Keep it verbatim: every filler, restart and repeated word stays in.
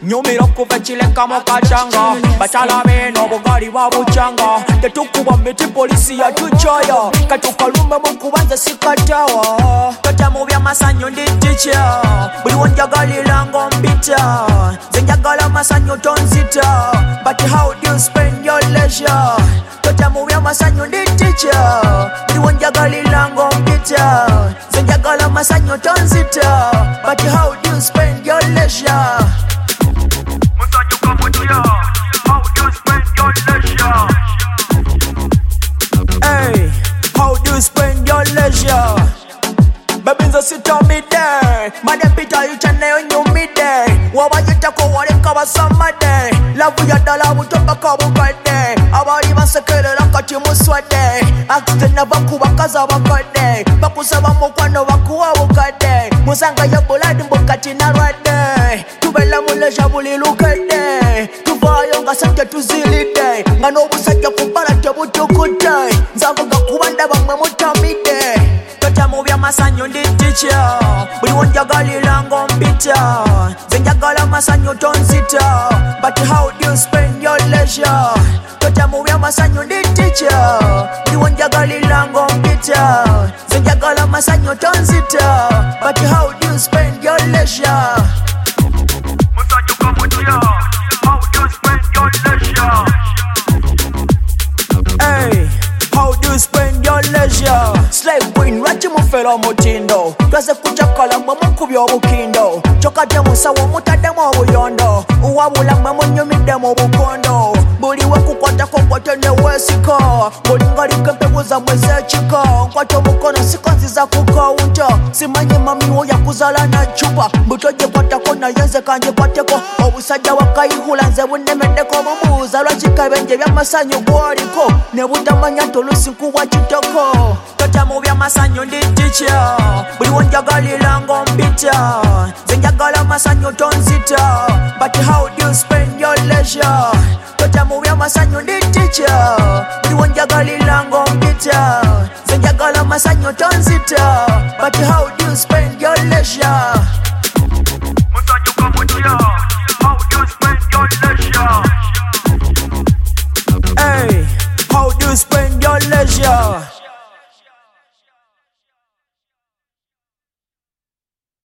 nyumira kuva chileka mukachanga batala beno bugali bwa buchanga tetukuba miti polisi yatuchoyo katukalumba mukubanza sikatawa tota mu byamasanyo ndi teacher buli wonjagalira ngompita nze njagala masanyo tonzita but how do you spend your leisure tota mu byamasanyo ndi teacher buli wonjagalira ngompita nze njagala masanyo tonzita but how do you spend your leisure masanyo kamutia how do you spend your leisure hey how do you spend your leisure baby nzo sita me there madam pita yuchane onyo me there wabayita ko waleka basamade love ya dala butoka kabukade abali basekerera kati muswade accident abakuba kaza bakade bakusaba mukwano bakuwa bukade musanga ya boladi mbokati na rade tubela muleja buli lukade tuvayo ngasante tuzilide ngano busajja kubala tebutukude nzavuga kubanda bamwe mutamide tota mu byamasanyo ndi teacher buli wonjagalira ngompita nze njagala masanyo tonzita but how do you spend your leisure tota mu byamasanyo ndi teacher buli wonjagalira ngompita nze njagala masanyo tonzita but how do you spend your leisure masanyo kamutia how do you spend your leisure hey how do you spend your leisure slave queen rachi mufero mutindo twaze kuchakala mwe mukubya obukindo chokate musawo mutademu obuyondo uwabula mwe munyumide mu bukondo buli wekukwata kokwate newesiko bulingalike mpeguza mwezekiko nkwate omukono siko nziza kukawunta simanyi mamiwo yakuzala na chupa mbutoje kwatako nayenze kanje kwateko obusajja wakayihula nze bunemeddeko bumuuza lwakikabenje byamasanyo gwoliko nebutamanya tolusi nkuwa kitoko tota mu byamasanyo ndi teacher buli wonjagalira ngompita nze njagala masanyo tonzita but how do you spend your leisure tota mu byamasanyo ndi teacher buli wonjagalira ngompita nze njagala masanyo tonzita but how do you spend your leisure